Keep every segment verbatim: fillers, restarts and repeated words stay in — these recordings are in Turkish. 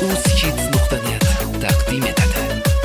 uzhits nuqta net taqdim etadi.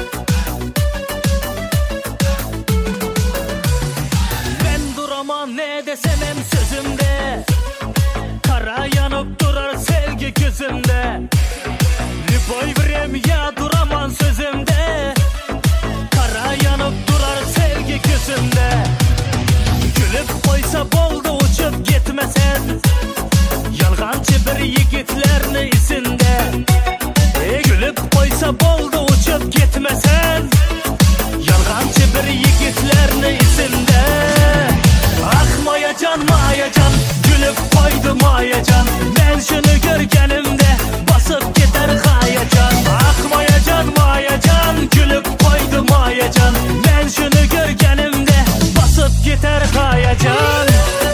Ben duramam ne desem hem sözümde, kara yanıp durar sevgi gözümde. Любой время duramam sözümde, kara yanıp durar sevgi gözümde. Gülüp koysa boldu uçup gitmesen, yalgancı bir yigitlerini izinde. E, gülüp koysa boldu uçup gitmesen, yalgancı bir yigitlerini izinde. Ah mayacan mayacan, gülüp koydu mayacan. Ben şunu görgenimde basıp gider hayacan. Ah mayacan mayacan, gülüp koydu mayacan. Ben şunu görgenimde basıp gider hayacan.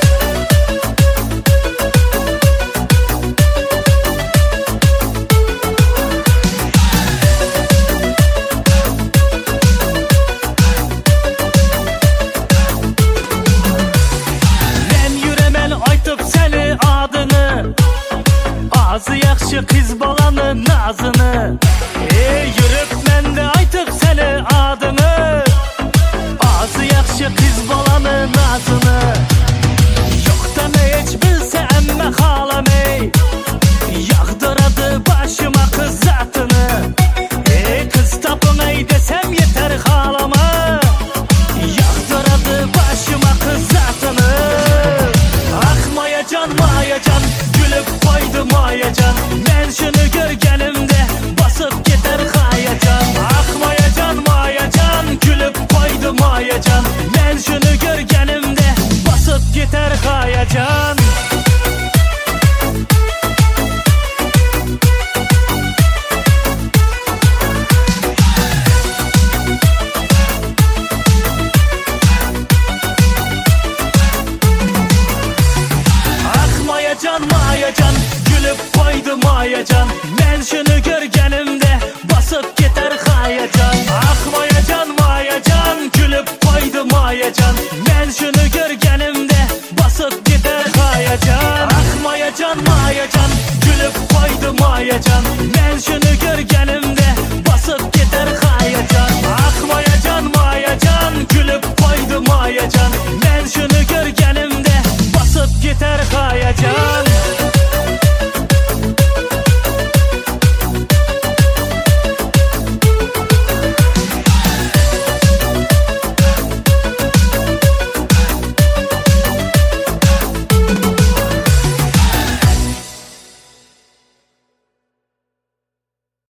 Ağzı yaxşı kız balanın nazını, ey yürüp mən də aytıb səni adını. Ağzı yaxşı kız balanın nazını, yoxdan heç bilsə əmmə xalam ey, yağdıradı başıma kız zatını. Ey kız tapın ey desem yeter xalama, yağdıradı başıma kız zatını. Ah mayacan mayacan, gülüp koydu mayacan. Ben şunu görgenimde basıp gider hayacan. Ah mayacan mayacan, gülüp koydu mayacan. Ben şunu görgenimde basıp gider hayacan. Mayacan mayacan, gülüp koydu mayacan. Ben şunu görgenimde basıp gider hayacan. Ah mayacan mayacan, gülüp koydu mayacan. Ben şunu görgenimde basıp gider hayacan. Ah mayacan mayacan, gülüp koydu mayacan. Ben şunu görgenimde basıp gider hayacan. Ah mayacan mayacan, gülüp koydu mayacan. Ben şunu görgenimde basıp gider hayacan.